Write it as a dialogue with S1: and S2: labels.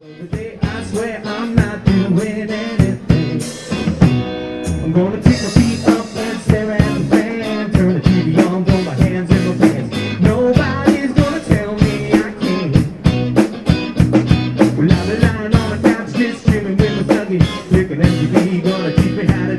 S1: Today I swear I'm not doing anything. I'm gonna take my feet up and stare at the fan. Turn the TV on, throw my hands in my pants. Nobody's gonna tell me I can't. Well, I'll be lying on the couch just streaming with my Snuggie. Flicking MTV, gonna teach me how to